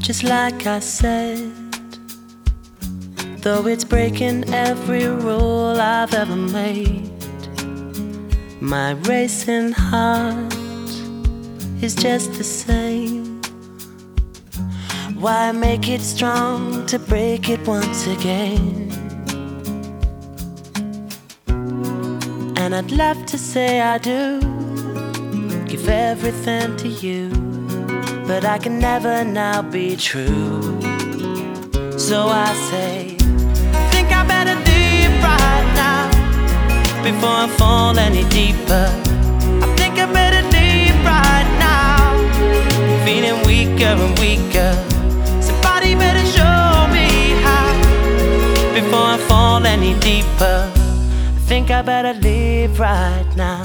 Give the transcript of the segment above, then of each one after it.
Just like I said, though it's breaking every rule I've ever made, my racing heart is just the same. Why make it strong to break it once again? And I'd love to say I do, give everything to you, but I can never now be true. So I say, think I better leave right now before I fall any deeper. I think I better leave right now, feeling weaker and weaker. Somebody better show me how before I fall any deeper. I think I better leave right now.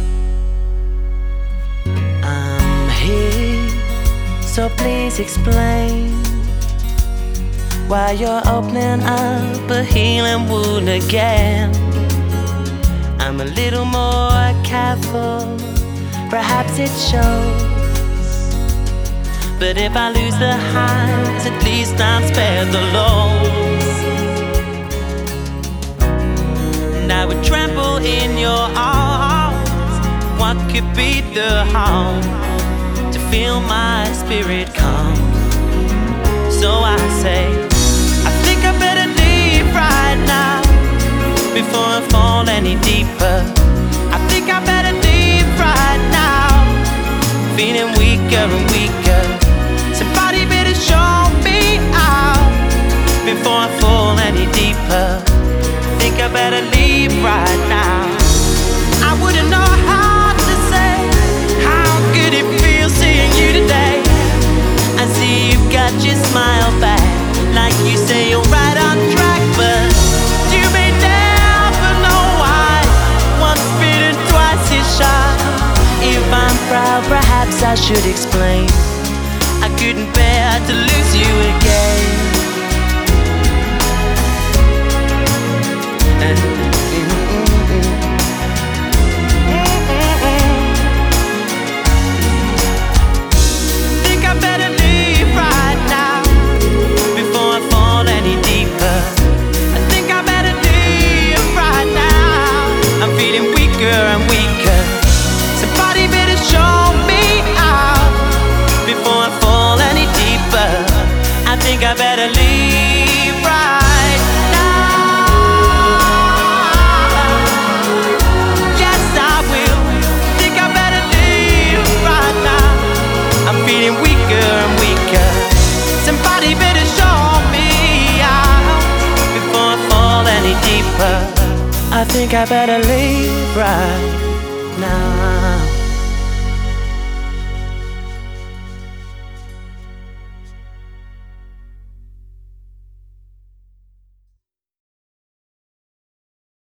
I'm here, so please explain why you're opening up a healing wound again. I'm a little more careful, perhaps it shows, but if I lose the highs, at least I'm spared the lows. And I would trample in your arms. What could be the harm to feel my spirit calm? So I say, I think I better leave right now before I fall any deeper. I think I better leave right now, feeling weaker and weaker. Somebody better show me out before I fall any deeper. I think I better leave right now. I wouldn't know how to say how good it feels seeing you today. I see you've got your smile back, like you say you're right on track, but you may never know why once bitten, twice is shy. If I'm proud, perhaps I should explain I couldn't bear to lose you again. Think I better leave right now before I fall any deeper. I think I better leave right now. I'm feeling weaker and weaker. Somebody better show me out before I fall any deeper. I think I better leave right now. Yes, I will. Think I better leave right now. I'm feeling weaker and weaker. Somebody better show me out before I fall any deeper. I think I better leave right now.